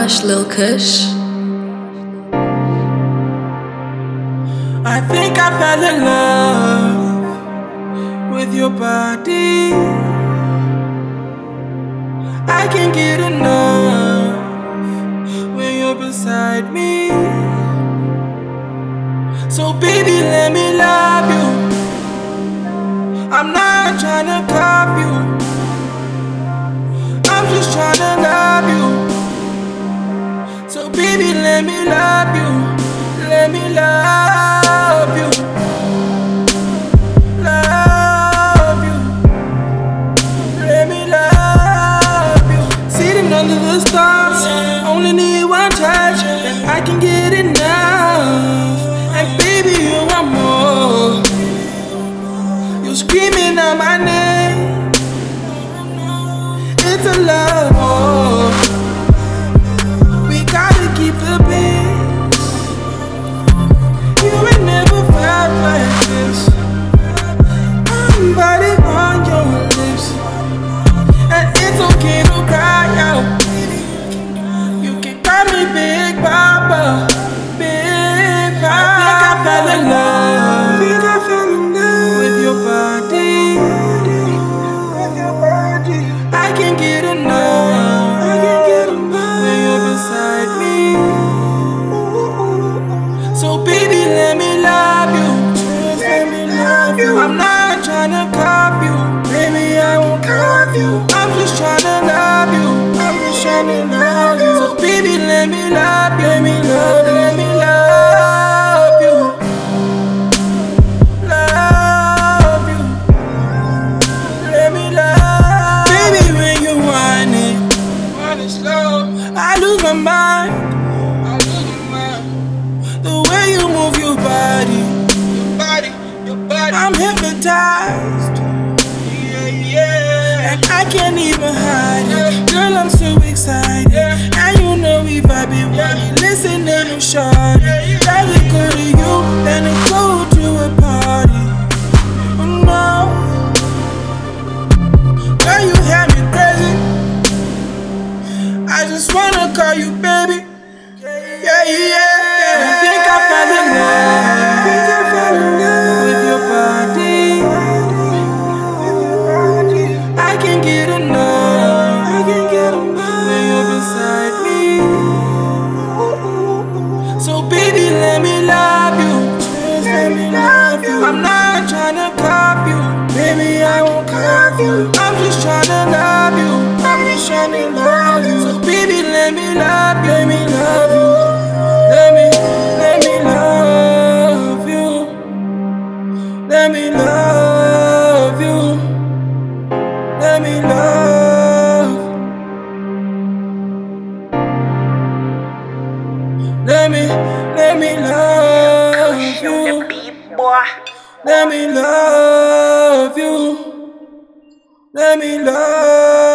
gosh, Lil Kush. I think I fell in love with your body. I can't get enough when you're beside me. So baby, let me love you. I'm not trying to cop you, I'm just trying to love you. So baby, let me love you. Let me love you. Love you. Let me love you. Sitting under the stars, only need one touch, and I can get enough. And baby, you want more. You're screaming out my name. It's a love war. We gotta keep the peace. You ain't never felt like this. I'm biting on your lips, and it's okay to cry out. You can call me Big Papa, Big Papa. I think I fell in love with your body. I can't get enough when you're beside me. So baby, let me love you. Just let me love you. I'm not trying to cop you, baby, I won't cop you. I'm just trying to love you. I'm just trying to love you. So baby, let me love you. Let me love you. Let me love you. Love you. Let me love. Baby, when you whine it slow, I lose my mind. The way you move your body, I'm hypnotized. And I can't even hide it. Girl, I'm so excited. And you know we vibing when we listen to shawty. Rather go to you than to go to a party. Oh no, girl, you have me crazy. I just wanna call you baby. Yeah, yeah. I think I fell in love with your body. I can't get enough when you're beside me. So baby, let me love you. Just let me love you. I'm not trying to cop you, baby, I won't cop you. I'm just trying to love you. I'm just trying to love you. So baby, let me love you. Let me love you. Let me love you. Let me love you. Let me love. Let me love you. Let me love you. Let me love.